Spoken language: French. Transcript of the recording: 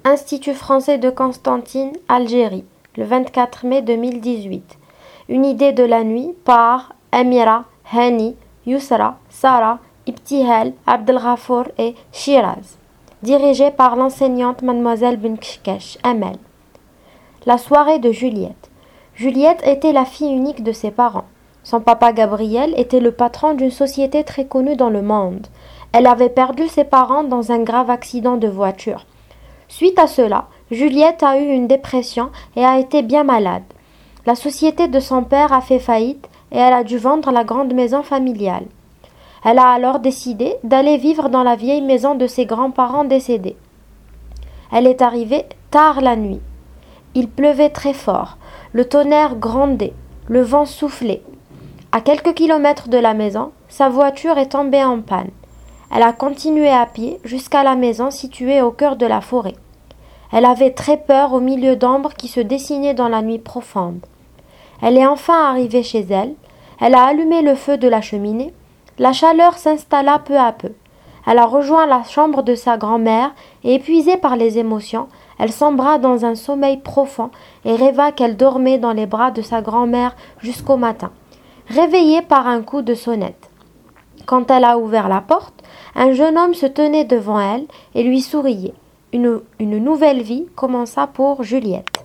Institut français de Constantine, Algérie, le 24 mai 2018. Une idée de la nuit par Amira, Hani, Yousra, Sarah, Ibtihal, Abdelghafour et Shiraz. Dirigée par l'enseignante Mademoiselle Benkshkesh, Amel. La soirée de Juliette. Juliette était la fille unique de ses parents. Son papa Gabriel était le patron d'une société très connue dans le monde. Elle avait perdu ses parents dans un grave accident de voiture. Suite à cela, Juliette a eu une dépression et a été bien malade. La société de son père a fait faillite et elle a dû vendre la grande maison familiale. Elle a alors décidé d'aller vivre dans la vieille maison de ses grands-parents décédés. Elle est arrivée tard la nuit. Il pleuvait très fort, le tonnerre grondait, le vent soufflait. À quelques kilomètres de la maison, sa voiture est tombée en panne. Elle a continué à pied jusqu'à la maison située au cœur de la forêt. Elle avait très peur au milieu d'ombres qui se dessinaient dans la nuit profonde. Elle est enfin arrivée chez elle. Elle a allumé le feu de la cheminée. La chaleur s'installa peu à peu. Elle a rejoint la chambre de sa grand-mère et, épuisée par les émotions, elle sombra dans un sommeil profond et rêva qu'elle dormait dans les bras de sa grand-mère jusqu'au matin, réveillée par un coup de sonnette. Quand elle a ouvert la porte, un jeune homme se tenait devant elle et lui souriait. Une nouvelle vie commença pour Juliette.